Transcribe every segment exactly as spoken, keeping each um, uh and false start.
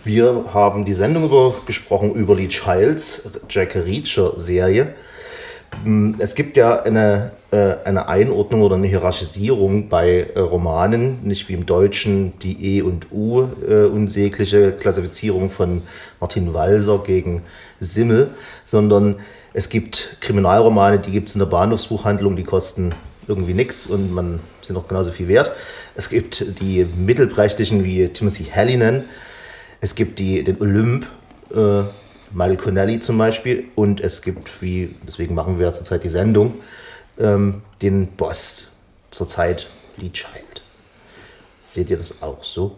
Wir haben die Sendung über, gesprochen über Lee Childs Jack Reacher Serie. Es gibt ja eine, äh, eine Einordnung oder eine Hierarchisierung bei äh, Romanen, nicht wie im Deutschen die E- und U äh, unsägliche Klassifizierung von Martin Walser gegen Simmel, sondern es gibt Kriminalromane, die gibt es in der Bahnhofsbuchhandlung, die kosten irgendwie nichts und man sind auch genauso viel wert. Es gibt die mittelprächtigen wie Timothy Hallinan, es gibt die, den Olymp, äh, Michael Connelly zum Beispiel, und es gibt, wie deswegen machen wir zurzeit die Sendung, ähm, den Boss zurzeit, Lee Child. Seht ihr das auch so?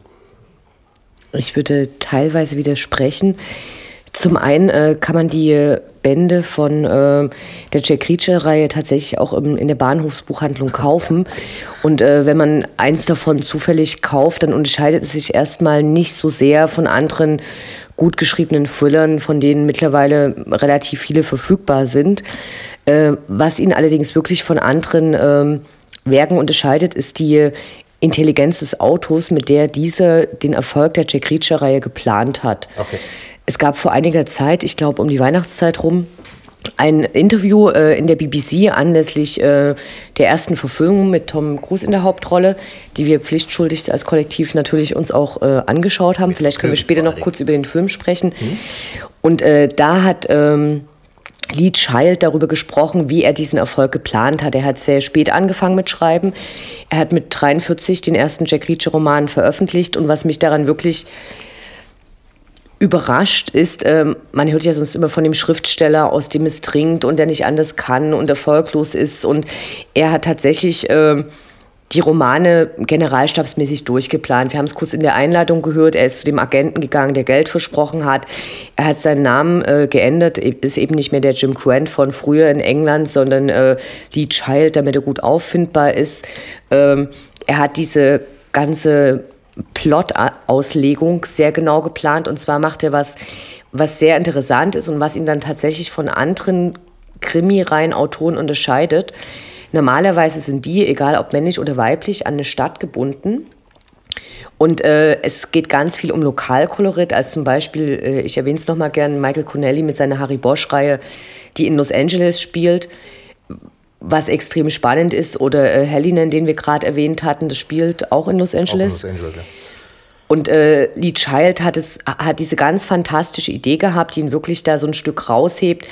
Ich würde teilweise widersprechen. Zum einen äh, kann man die Bände von äh, der Jack Reacher-Reihe tatsächlich auch im, in der Bahnhofsbuchhandlung kaufen. Und äh, wenn man eins davon zufällig kauft, dann unterscheidet es sich erstmal nicht so sehr von anderen gut geschriebenen Thrillern, von denen mittlerweile relativ viele verfügbar sind. Äh, was ihn allerdings wirklich von anderen äh, Werken unterscheidet, ist die Intelligenz des Autors, mit der dieser den Erfolg der Jack Reacher-Reihe geplant hat. Okay. Es gab vor einiger Zeit, ich glaube um die Weihnachtszeit rum, ein Interview äh, in der B B C anlässlich äh, der ersten Verfilmung mit Tom Cruise in der Hauptrolle, die wir pflichtschuldig als Kollektiv natürlich uns auch äh, angeschaut haben. Vielleicht können wir später noch kurz über den Film sprechen. Mhm. Und äh, da hat ähm, Lee Child darüber gesprochen, wie er diesen Erfolg geplant hat. Er hat sehr spät angefangen mit Schreiben. Er hat mit dreiundvierzig den ersten Jack Reacher-Roman veröffentlicht. Und was mich daran wirklich überrascht ist, ähm, man hört ja sonst immer von dem Schriftsteller, aus dem es dringt und der nicht anders kann und erfolglos ist. Und er hat tatsächlich äh, die Romane generalstabsmäßig durchgeplant. Wir haben es kurz in der Einleitung gehört. Er ist zu dem Agenten gegangen, der Geld versprochen hat. Er hat seinen Namen äh, geändert, ist eben nicht mehr der Jim Grant von früher in England, sondern äh, Lee Child, damit er gut auffindbar ist. Ähm, er hat diese ganze Plot-Auslegung sehr genau geplant, und zwar macht er was, was sehr interessant ist und was ihn dann tatsächlich von anderen Krimi-Reihen-Autoren unterscheidet. Normalerweise sind die, egal ob männlich oder weiblich, an eine Stadt gebunden. Und äh, es geht ganz viel um Lokalkolorit, als zum Beispiel, äh, ich erwähne es nochmal gern, Michael Connelly mit seiner Harry Bosch-Reihe, die in Los Angeles spielt, was extrem spannend ist. Oder äh, Hallinan, den wir gerade erwähnt hatten, das spielt auch in Los Angeles. Auch in Los Angeles, ja. Und äh, Lee Child hat, es, hat diese ganz fantastische Idee gehabt, die ihn wirklich da so ein Stück raushebt.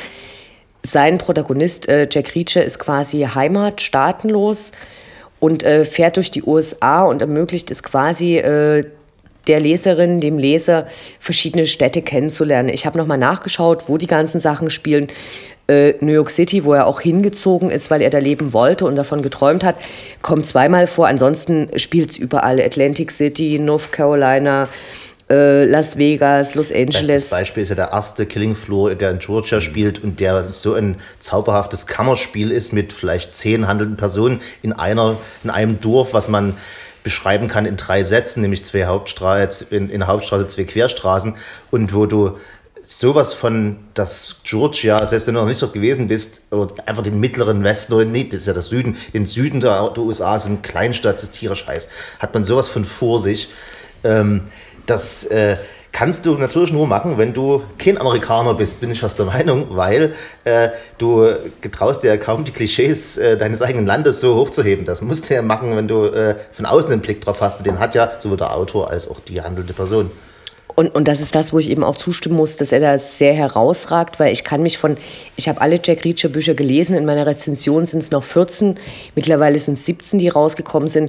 Sein Protagonist, äh, Jack Reacher, ist quasi heimatstaatenlos und äh, fährt durch die U S A und ermöglicht es quasi äh, der Leserin, dem Leser, verschiedene Städte kennenzulernen. Ich habe nochmal nachgeschaut, wo die ganzen Sachen spielen. Äh, New York City, wo er auch hingezogen ist, weil er da leben wollte und davon geträumt hat, kommt zweimal vor. Ansonsten spielt es überall. Atlantic City, North Carolina, äh, Las Vegas, Los Angeles. Das Beispiel ist ja der erste Killing Floor, der in Georgia spielt und der so ein zauberhaftes Kammerspiel ist mit vielleicht zehn handelnden Personen in, einer, in einem Dorf, was man beschreiben kann in drei Sätzen, nämlich zwei Hauptstraßen, in, in der Hauptstraße zwei Querstraßen, und wo du sowas von das Georgia, selbst wenn du noch nicht dort gewesen bist, oder einfach den mittleren Westen, oder nee, das ist ja der Süden, den Süden der, der U S A, so eine Kleinstadt, das ist tierisch heiß, hat man sowas von vor sich. Ähm, das äh, kannst du natürlich nur machen, wenn du kein Amerikaner bist, bin ich fast der Meinung, weil äh, du getraust dir ja kaum die Klischees äh, deines eigenen Landes so hochzuheben. Das musst du ja machen, wenn du äh, von außen einen Blick drauf hast. Den hat ja sowohl der Autor als auch die handelnde Person. Und, und das ist das, wo ich eben auch zustimmen muss, dass er da sehr herausragt, weil ich kann mich von, ich habe alle Jack Reacher Bücher gelesen, in meiner Rezension sind es noch vierzehn, mittlerweile sind es siebzehn, die rausgekommen sind.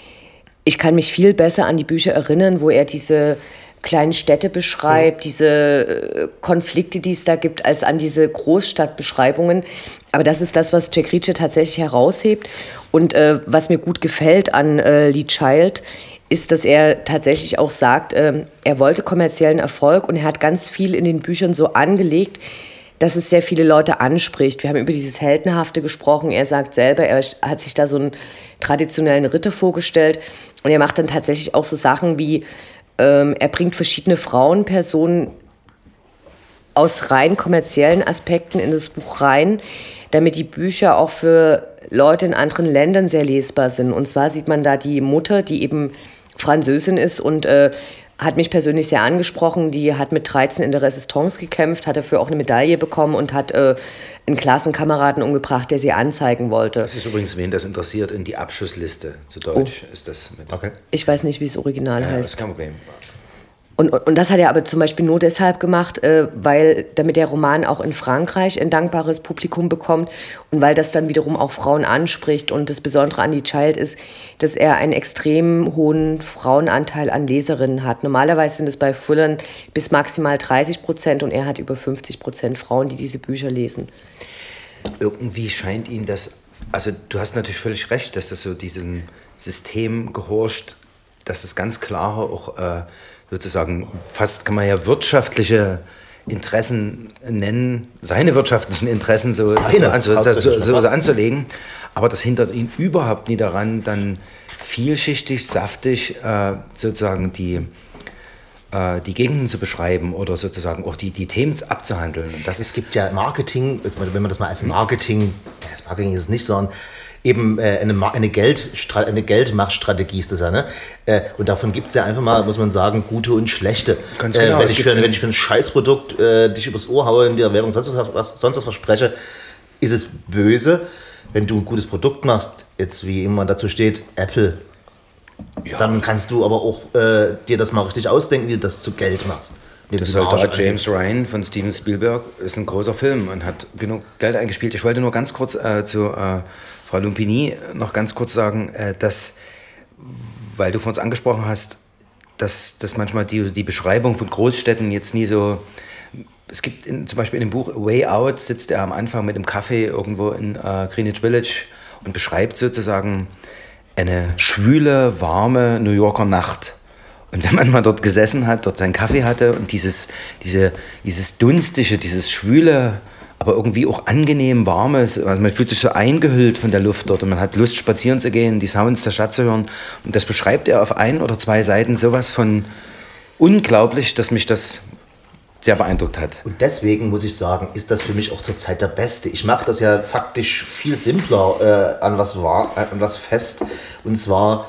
Ich kann mich viel besser an die Bücher erinnern, wo er diese kleinen Städte beschreibt, mhm. diese Konflikte, die es da gibt, als an diese Großstadtbeschreibungen. Aber das ist das, was Jack Reacher tatsächlich heraushebt. Und äh, was mir gut gefällt an äh, Lee Child, ist, dass er tatsächlich auch sagt, äh, er wollte kommerziellen Erfolg und er hat ganz viel in den Büchern so angelegt, dass es sehr viele Leute anspricht. Wir haben über dieses Heldenhafte gesprochen. Er sagt selber, er hat sich da so einen traditionellen Ritter vorgestellt und er macht dann tatsächlich auch so Sachen wie, ähm, er bringt verschiedene Frauenpersonen aus rein kommerziellen Aspekten in das Buch rein, damit die Bücher auch für Leute in anderen Ländern sehr lesbar sind. Und zwar sieht man da die Mutter, die eben Französin ist und äh, hat mich persönlich sehr angesprochen. Die hat mit dreizehn in der Resistance gekämpft, hat dafür auch eine Medaille bekommen und hat äh, einen Klassenkameraden umgebracht, der sie anzeigen wollte. Das ist übrigens, wen das interessiert, in die Abschussliste zu Deutsch oh. ist das mit. Okay. Ich weiß nicht, wie es original ja, heißt. Das ist kein Problem. Und, und, und das hat er aber zum Beispiel nur deshalb gemacht, äh, weil damit der Roman auch in Frankreich ein dankbares Publikum bekommt und weil das dann wiederum auch Frauen anspricht. Und das Besondere an Die Child ist, dass er einen extrem hohen Frauenanteil an Leserinnen hat. Normalerweise sind es bei Thrillern bis maximal dreißig Prozent und er hat über fünfzig Prozent Frauen, die diese Bücher lesen. Irgendwie scheint ihn das, also du hast natürlich völlig recht, dass das so diesem System gehorcht, dass es ganz klare auch äh, sozusagen, fast kann man ja wirtschaftliche Interessen nennen, seine wirtschaftlichen Interessen so, seine, so, so, so, so, so anzulegen, aber das hindert ihn überhaupt nie daran, dann vielschichtig, saftig äh, sozusagen die, äh, die Gegenden zu beschreiben oder sozusagen auch die, die Themen abzuhandeln. Und das ist, es gibt ja Marketing, wenn man das mal als Marketing, Marketing ist es nicht, sondern eben äh, eine, eine, Geldstra- eine Geldmachstrategie ist das ja, ne? Äh, und davon gibt es ja einfach mal, muss man sagen, gute und schlechte. Ganz genau. Äh, wenn, ich für, wenn ich für ein Scheißprodukt äh, dich übers Ohr haue, in der Werbung sonst was, sonst was verspreche, ist es böse. Wenn du ein gutes Produkt machst, jetzt wie immer dazu steht, Apple, ja. dann kannst du aber auch äh, dir das mal richtig ausdenken, wie du das zu Geld machst. Das Soldat James Ryan von Steven Spielberg ist ein großer Film und hat genug Geld eingespielt. Ich wollte nur ganz kurz äh, zu äh, Frau Lumpini noch ganz kurz sagen, äh, dass, weil du von uns angesprochen hast, dass, dass manchmal die, die Beschreibung von Großstädten jetzt nie so... Es gibt in, zum Beispiel in dem Buch Way Out, sitzt er am Anfang mit einem Kaffee irgendwo in äh, Greenwich Village und beschreibt sozusagen eine schwüle, warme New Yorker Nacht. Und wenn man mal dort gesessen hat, dort seinen Kaffee hatte und dieses, diese, dieses dunstige, dieses schwüle, aber irgendwie auch angenehm warme, also man fühlt sich so eingehüllt von der Luft dort und man hat Lust, spazieren zu gehen, die Sounds der Stadt zu hören. Und das beschreibt er auf ein oder zwei Seiten sowas von unglaublich, dass mich das sehr beeindruckt hat. Und deswegen muss ich sagen, ist das für mich auch zurzeit der Beste. Ich mache das ja faktisch viel simpler äh, an was war, an was fest. Und zwar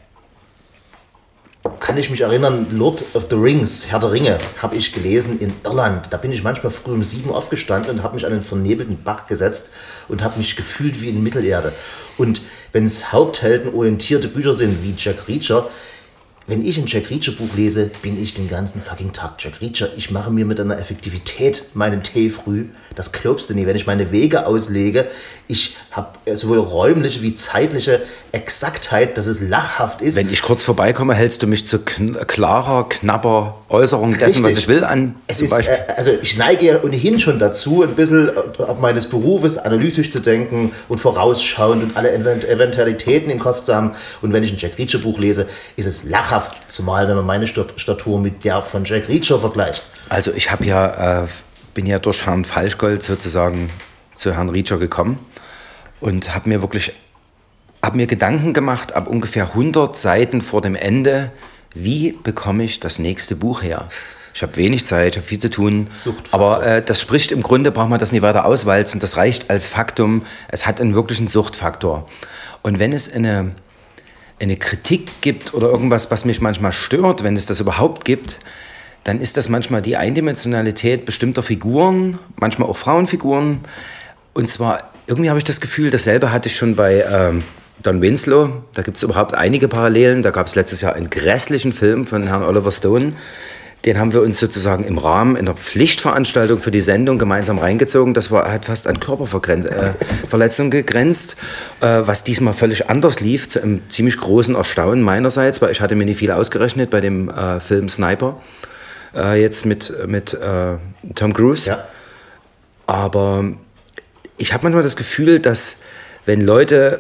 kann ich mich erinnern, Lord of the Rings, Herr der Ringe, habe ich gelesen in Irland. Da bin ich manchmal früh um sieben aufgestanden und habe mich an den vernebelten Bach gesetzt und habe mich gefühlt wie in Mittelerde. Und wenn es hauptheldenorientierte Bücher sind, wie Jack Reacher, wenn ich ein Jack Reacher Buch lese, bin ich den ganzen fucking Tag Jack Reacher. Ich mache mir mit einer Effektivität meinen Tee früh. Das glaubst du nie. Wenn ich meine Wege auslege, ich habe sowohl räumliche wie zeitliche Exaktheit, dass es lachhaft ist. Wenn ich kurz vorbeikomme, hältst du mich zu kn- klarer, knapper Äußerung dessen, Richtig. Was ich will, an? Es ist, äh, also ich neige ja ohnehin schon dazu, ein bisschen ab meines Berufes analytisch zu denken und vorausschauend und alle Event- Eventualitäten im Kopf zu haben. Und wenn ich ein Jack Reacher Buch lese, ist es lachhaft, zumal wenn man meine Statur mit der von Jack Reacher vergleicht. Also ich habe ja, äh, bin ja durch Herrn Falschgold sozusagen zu Herrn Reacher gekommen und habe mir wirklich, habe mir Gedanken gemacht, ab ungefähr hundert Seiten vor dem Ende, wie bekomme ich das nächste Buch her? Ich habe wenig Zeit, ich habe viel zu tun, aber äh, das spricht im Grunde, braucht man das nicht weiter auswalzen, das reicht als Faktum, es hat einen wirklichen Suchtfaktor. Und wenn es eine, eine Kritik gibt oder irgendwas, was mich manchmal stört, wenn es das überhaupt gibt, dann ist das manchmal die Eindimensionalität bestimmter Figuren, manchmal auch Frauenfiguren. Und zwar, irgendwie habe ich das Gefühl, dasselbe hatte ich schon bei ähm, Don Winslow. Da gibt es überhaupt einige Parallelen. Da gab es letztes Jahr einen grässlichen Film von Herrn Oliver Stone. Den haben wir uns sozusagen im Rahmen einer Pflichtveranstaltung für die Sendung gemeinsam reingezogen. Das war, hat fast an Körperverletzung äh, gegrenzt, äh, was diesmal völlig anders lief, zu einem ziemlich großen Erstaunen meinerseits, weil ich hatte mir nicht viel ausgerechnet bei dem äh, Film Sniper. Äh, jetzt mit, mit äh, Tom Cruise. Ja. Aber ich habe manchmal das Gefühl, dass wenn Leute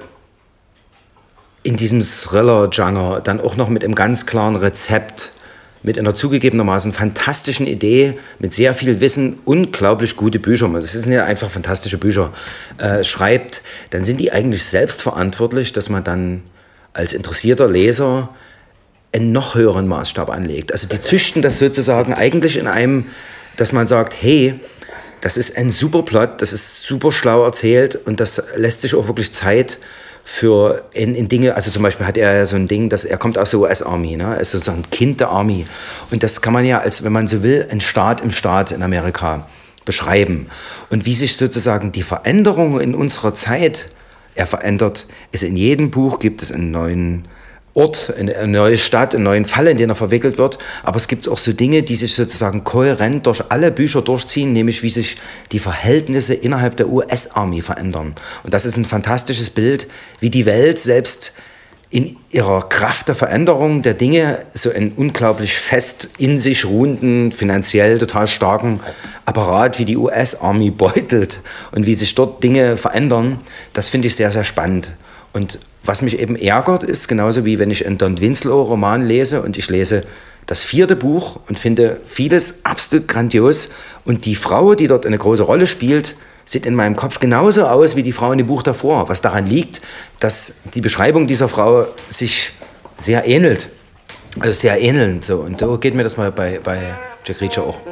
in diesem Thriller-Genre dann auch noch mit einem ganz klaren Rezept, mit einer zugegebenermaßen fantastischen Idee, mit sehr viel Wissen, unglaublich gute Bücher, das sind ja einfach fantastische Bücher, äh, schreibt, dann sind die eigentlich selbst verantwortlich, dass man dann als interessierter Leser einen noch höheren Maßstab anlegt. Also die züchten das sozusagen eigentlich in einem, dass man sagt, hey, das ist ein super Plot, das ist super schlau erzählt und das lässt sich auch wirklich Zeit für in, in Dinge, also zum Beispiel hat er ja so ein Ding, dass er kommt aus der U S-Army, ne? Er ist sozusagen ein Kind der Army. Und das kann man ja als, wenn man so will, ein Staat im Staat in Amerika beschreiben. Und wie sich sozusagen die Veränderung in unserer Zeit er verändert, ist in jedem Buch gibt es einen neuen Ort, eine neue Stadt, einen neuen Fall, in den er verwickelt wird. Aber es gibt auch so Dinge, die sich sozusagen kohärent durch alle Bücher durchziehen, nämlich wie sich die Verhältnisse innerhalb der U S-Army verändern. Und das ist ein fantastisches Bild, wie die Welt selbst in ihrer Kraft der Veränderung der Dinge so einen unglaublich fest in sich ruhenden, finanziell total starken Apparat wie die U S-Army beutelt und wie sich dort Dinge verändern. Das finde ich sehr, sehr spannend. Und was mich eben ärgert, ist genauso wie wenn ich einen Don Winslow-Roman lese und ich lese das vierte Buch und finde vieles absolut grandios und die Frau, die dort eine große Rolle spielt, sieht in meinem Kopf genauso aus wie die Frau in dem Buch davor, was daran liegt, dass die Beschreibung dieser Frau sich sehr ähnelt, also sehr ähneln. So. Und so geht mir das mal bei, bei Jack Reacher auch.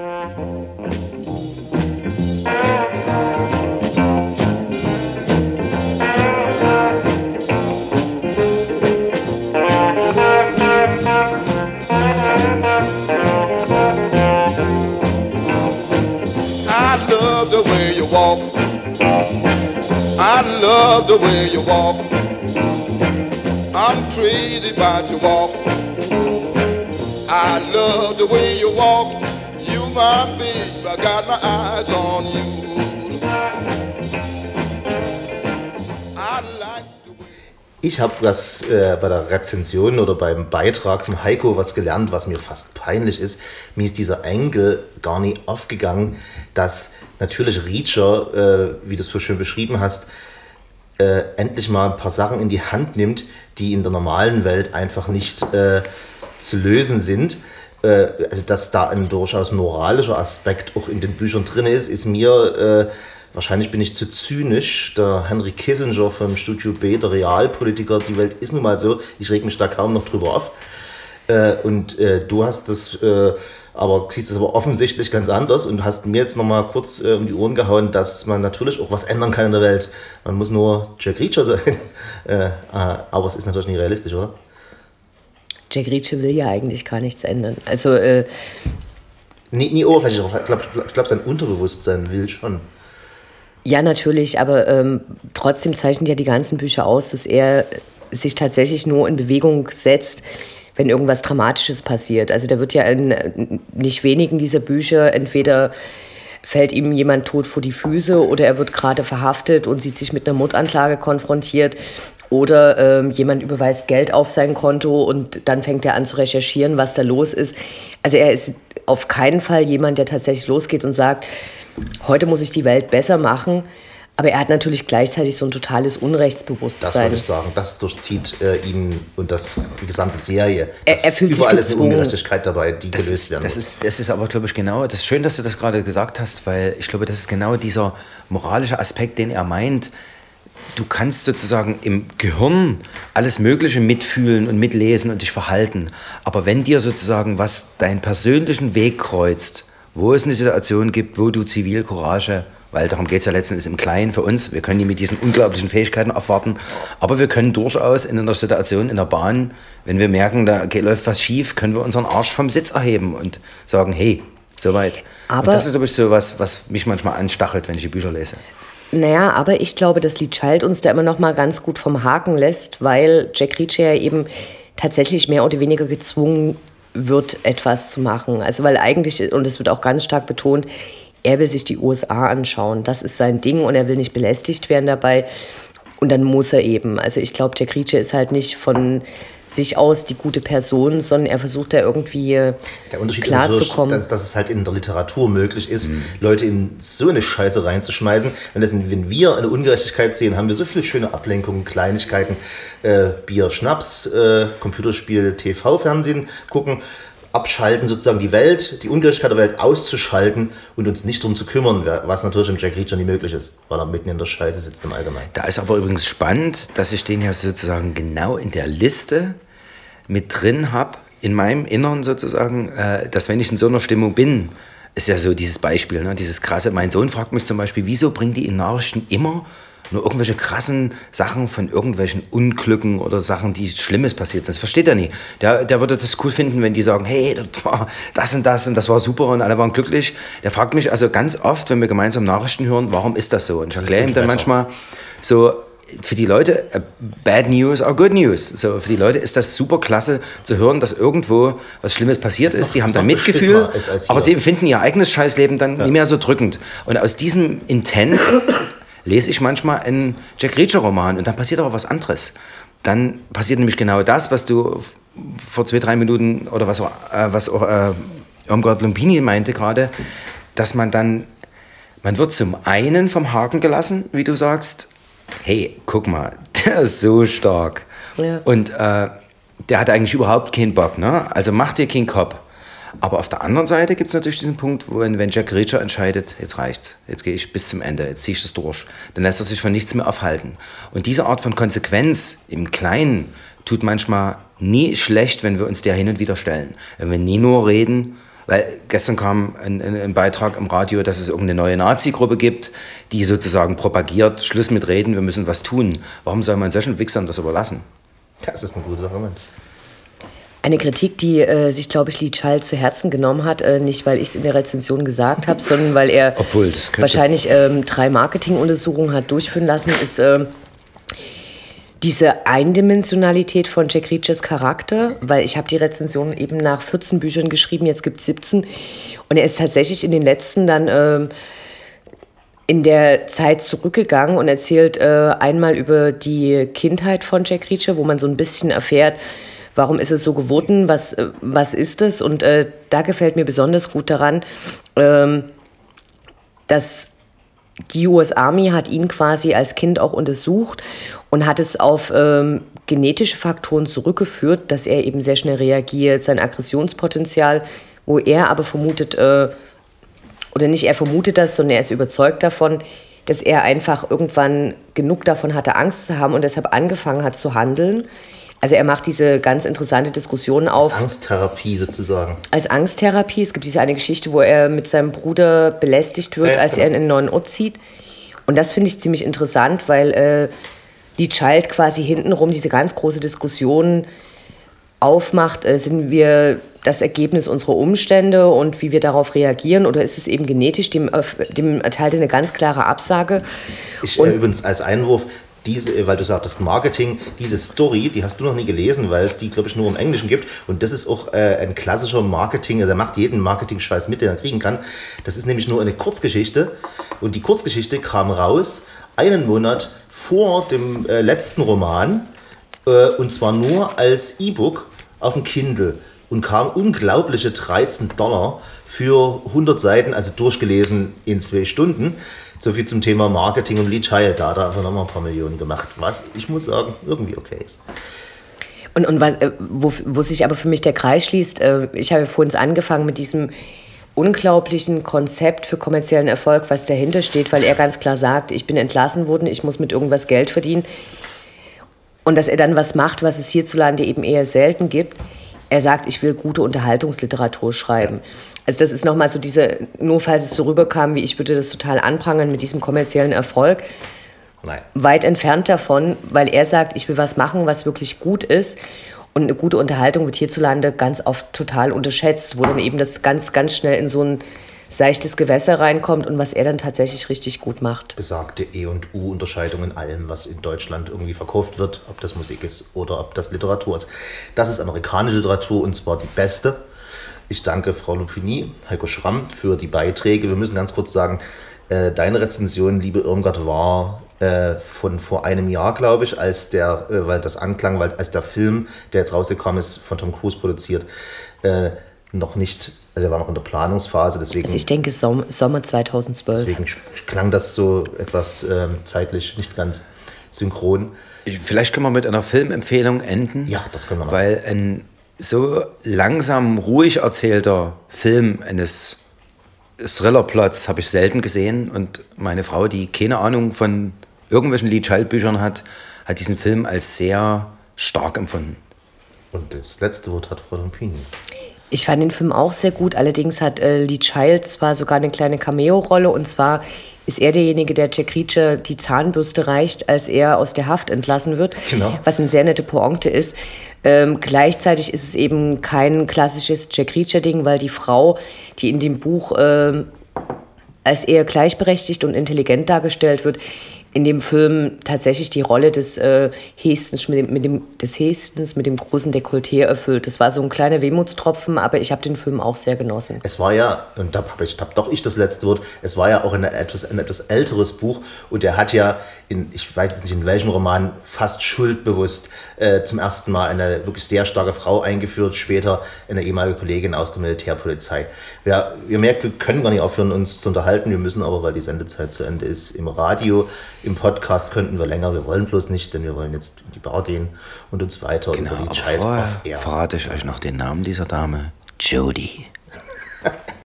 I love the way you walk. I'm crazy about your walk. I love the way you walk. You my babe, I got my eyes on you. I like the way. Ich habe das äh, bei der Rezension oder beim Beitrag von Heiko was gelernt, was mir fast peinlich ist. Mir ist dieser Engel gar nie aufgegangen, dass natürlich Reacher, äh, wie du es so schön beschrieben hast, äh, endlich mal ein paar Sachen in die Hand nimmt, die in der normalen Welt einfach nicht äh, zu lösen sind. Äh, also dass da ein durchaus moralischer Aspekt auch in den Büchern drin ist, ist mir, äh, wahrscheinlich bin ich zu zynisch, der Henry Kissinger vom Studio B, der Realpolitiker, die Welt ist nun mal so, ich reg mich da kaum noch drüber auf. Äh, und äh, du hast das... Äh, aber siehst es aber offensichtlich ganz anders und hast mir jetzt nochmal kurz äh, um die Ohren gehauen, dass man natürlich auch was ändern kann in der Welt. Man muss nur Jack Reacher sein. äh, aber es ist natürlich nicht realistisch, oder? Jack Reacher will ja eigentlich gar nichts ändern. Also, äh, nie, nie oberflächlich, ich glaube, glaub, sein Unterbewusstsein will schon. Ja, natürlich, aber ähm, trotzdem zeichnen ja die ganzen Bücher aus, dass er sich tatsächlich nur in Bewegung setzt, wenn irgendwas Dramatisches passiert. Also da wird ja in nicht wenigen dieser Bücher entweder fällt ihm jemand tot vor die Füße oder er wird gerade verhaftet und sieht sich mit einer Mordanklage konfrontiert oder ähm, jemand überweist Geld auf sein Konto und dann fängt er an zu recherchieren, was da los ist. Also er ist auf keinen Fall jemand, der tatsächlich losgeht und sagt, heute muss ich die Welt besser machen. Aber er hat natürlich gleichzeitig so ein totales Unrechtsbewusstsein. Das würde ich sagen, das durchzieht äh, ihn und das, die gesamte Serie. Er, er fühlt überall sich ist eine Ungerechtigkeit dabei, die das gelöst ist, werden das muss. ist, das ist aber, glaube ich, genau, das ist schön, dass du das gerade gesagt hast, weil ich glaube, das ist genau dieser moralische Aspekt, den er meint. Du kannst sozusagen im Gehirn alles Mögliche mitfühlen und mitlesen und dich verhalten. Aber wenn dir sozusagen was deinen persönlichen Weg kreuzt, wo es eine Situation gibt, wo du Zivilcourage, weil darum geht es ja letztendlich im Kleinen für uns, wir können die mit diesen unglaublichen Fähigkeiten aufwarten, aber wir können durchaus in einer Situation in der Bahn, wenn wir merken, da läuft was schief, können wir unseren Arsch vom Sitz erheben und sagen, hey, soweit. Und das ist, glaube ich, so was, was mich manchmal anstachelt, wenn ich die Bücher lese. Naja, aber ich glaube, dass Lee Child uns da immer noch mal ganz gut vom Haken lässt, weil Jack Reacher ja eben tatsächlich mehr oder weniger gezwungen wird, etwas zu machen. Also weil eigentlich, und es wird auch ganz stark betont, er will sich die U S A anschauen. Das ist sein Ding und er will nicht belästigt werden dabei. Und dann muss er eben. Also ich glaube, Jack Reacher ist halt nicht von sich aus die gute Person, sondern er versucht da irgendwie der Unterschied klarzukommen. Ist, dass, dass es halt in der Literatur möglich ist, mhm. Leute in so eine Scheiße reinzuschmeißen. Wenn, das, wenn wir eine Ungerechtigkeit sehen, haben wir so viele schöne Ablenkungen, Kleinigkeiten, äh, Bier, Schnaps, äh, Computerspiel, T V, Fernsehen gucken, abschalten, sozusagen die Welt, die Ungerechtigkeit der Welt auszuschalten und uns nicht darum zu kümmern, was natürlich im Jack Reacher nicht möglich ist, weil er mitten in der Scheiße sitzt im Allgemeinen. Da ist aber übrigens spannend, dass ich den ja sozusagen genau in der Liste mit drin habe, in meinem Innern sozusagen, äh, dass wenn ich in so einer Stimmung bin, ist ja so dieses Beispiel, ne, dieses krasse, mein Sohn fragt mich zum Beispiel, wieso bringen die in Nachrichten immer nur irgendwelche krassen Sachen von irgendwelchen Unglücken oder Sachen, die Schlimmes passiert sind. Das versteht er nie. Der, der würde das cool finden, wenn die sagen, hey, das war das und das und das war super und alle waren glücklich. Der fragt mich also ganz oft, wenn wir gemeinsam Nachrichten hören, warum ist das so? Und ich erkläre ihm dann manchmal so, für die Leute, uh, bad news are good news. So, für die Leute ist das super klasse zu hören, dass irgendwo was Schlimmes passiert ist. Die haben da Mitgefühl, aber sie empfinden ihr eigenes Scheißleben dann ja. nicht mehr so drückend. Und aus diesem Intent lese ich manchmal einen Jack Reacher-Roman und dann passiert aber was anderes. Dann passiert nämlich genau das, was du vor zwei, drei Minuten oder was, äh, was auch äh, Irmgard Lumpini meinte gerade, dass man dann, man wird zum einen vom Haken gelassen, wie du sagst, hey, guck mal, der ist so stark. Ja. Und äh, der hat eigentlich überhaupt keinen Bock, ne? Also mach dir keinen Kopf. Aber auf der anderen Seite gibt es natürlich diesen Punkt, wo wenn Jack Reacher entscheidet, jetzt reicht's, jetzt gehe ich bis zum Ende, jetzt ziehe ich das durch, dann lässt er sich von nichts mehr aufhalten. Und diese Art von Konsequenz im Kleinen tut manchmal nie schlecht, wenn wir uns der hin und wieder stellen. Wenn wir nie nur reden, weil gestern kam ein, ein, ein Beitrag im Radio, dass es irgendeine neue Nazi-Gruppe gibt, die sozusagen propagiert, Schluss mit Reden, wir müssen was tun. Warum soll man solchen Wichsern das überlassen? Das ist eine gute Sache, Mensch. Eine Kritik, die äh, sich, glaube ich, Lee Child zu Herzen genommen hat, äh, nicht weil ich es in der Rezension gesagt habe, sondern weil er Obwohl, das wahrscheinlich ähm, drei Marketinguntersuchungen hat durchführen lassen, ist äh, diese Eindimensionalität von Jack Reachers Charakter, weil ich habe die Rezension eben nach vierzehn Büchern geschrieben, jetzt gibt es siebzehn und er ist tatsächlich in den letzten dann äh, in der Zeit zurückgegangen und erzählt äh, einmal über die Kindheit von Jack Reacher, wo man so ein bisschen erfährt, warum ist es so geworden, was, äh, was ist es? Und äh, da gefällt mir besonders gut daran, ähm, dass die U S Army hat ihn quasi als Kind auch untersucht und hat es auf ähm, genetische Faktoren zurückgeführt, dass er eben sehr schnell reagiert, sein Aggressionspotenzial, wo er aber vermutet, äh, oder nicht er vermutet das, sondern er ist überzeugt davon, dass er einfach irgendwann genug davon hatte, Angst zu haben und deshalb angefangen hat zu handeln. Also er macht diese ganz interessante Diskussion auf. Als Angsttherapie sozusagen. Als Angsttherapie. Es gibt diese eine Geschichte, wo er mit seinem Bruder belästigt wird, ja, als genau. er in einen neuen Ort zieht. Und das finde ich ziemlich interessant, weil äh, Lee Child quasi hintenrum diese ganz große Diskussion aufmacht. Äh, sind wir das Ergebnis unserer Umstände und wie wir darauf reagieren? Oder ist es eben genetisch? Dem, dem erteilt er eine ganz klare Absage. Ich äh, übrigens als Einwurf, diese, weil du sagtest Marketing, diese Story, die hast du noch nie gelesen, weil es die, glaube ich, nur im Englischen gibt. Und das ist auch äh, ein klassischer Marketing, also er macht jeden Marketing-Scheiß mit, den er kriegen kann. Das ist nämlich nur eine Kurzgeschichte. Und die Kurzgeschichte kam raus einen Monat vor dem äh, letzten Roman. Äh, und zwar nur als E-Book auf dem Kindle. Und kam unglaubliche dreizehn Dollar für hundert Seiten, also durchgelesen in zwei Stunden. So viel zum Thema Marketing und Lee Child. Da hat er einfach nochmal ein paar Millionen gemacht. Was, ich muss sagen, irgendwie okay ist. Und, und was, wo, wo sich aber für mich der Kreis schließt, äh, ich habe ja vorhin angefangen mit diesem unglaublichen Konzept für kommerziellen Erfolg, was dahinter steht, weil er ganz klar sagt, ich bin entlassen worden, ich muss mit irgendwas Geld verdienen. Und dass er dann was macht, was es hierzulande eben eher selten gibt. Er sagt, ich will gute Unterhaltungsliteratur schreiben. Ja. Also das ist nochmal so diese, nur falls es so rüberkam, wie ich würde das total anprangern mit diesem kommerziellen Erfolg. Nein. Weit entfernt davon, weil er sagt, ich will was machen, was wirklich gut ist. Und eine gute Unterhaltung wird hierzulande ganz oft total unterschätzt, wo dann eben das ganz, ganz schnell in so ein seichtes Gewässer reinkommt und was er dann tatsächlich richtig gut macht. Besagte E- und U-Unterscheidung in allem, was in Deutschland irgendwie verkauft wird, ob das Musik ist oder ob das Literatur ist. Das ist amerikanische Literatur und zwar die beste. Ich danke Frau Lumpini, Heiko Schramm für die Beiträge. Wir müssen ganz kurz sagen, äh, deine Rezension, liebe Irmgard, war äh, von vor einem Jahr, glaube ich, als der, äh, weil das anklang, weil als der Film, der jetzt rausgekommen ist, von Tom Cruise produziert, äh, noch nicht, also er war noch in der Planungsphase, deswegen... Also ich denke Sommer, Sommer zweitausendzwölf. Deswegen klang das so etwas ähm, zeitlich nicht ganz synchron. Vielleicht können wir mit einer Filmempfehlung enden. Ja, das können wir machen. Weil ein so langsam, ruhig erzählter Film eines Thriller-Plots habe ich selten gesehen. Und meine Frau, die keine Ahnung von irgendwelchen Lee Child-Büchern hat, hat diesen Film als sehr stark empfunden. Und das letzte Wort hat Frau Lumpini. Ich fand den Film auch sehr gut, allerdings hat äh, Lee Child zwar sogar eine kleine Cameo-Rolle und zwar ist er derjenige, der Jack Reacher die Zahnbürste reicht, als er aus der Haft entlassen wird. Genau. Was eine sehr nette Pointe ist. Ähm, gleichzeitig ist es eben kein klassisches Jack Reacher-Ding, weil die Frau, die in dem Buch ähm, als eher gleichberechtigt und intelligent dargestellt wird, in dem Film tatsächlich die Rolle des äh, Hestens mit dem, mit dem, des Hestens mit dem großen Dekolleté erfüllt. Das war so ein kleiner Wehmutstropfen, aber ich habe den Film auch sehr genossen. Es war ja, und da habe ich hab doch ich das letzte Wort, es war ja auch ein etwas, ein etwas älteres Buch und er hat ja in, ich weiß jetzt nicht in welchem Roman, fast schuldbewusst äh, zum ersten Mal eine wirklich sehr starke Frau eingeführt, später eine ehemalige Kollegin aus der Militärpolizei. Wir, wir merken, wir können gar nicht aufhören, uns zu unterhalten, wir müssen aber, weil die Sendezeit zu Ende ist, im Radio, im Podcast könnten wir länger, wir wollen bloß nicht, denn wir wollen jetzt in die Bar gehen und uns weiter genau, über die aber Child vorher of Air. verrate ich euch noch den Namen dieser Dame. Jodie.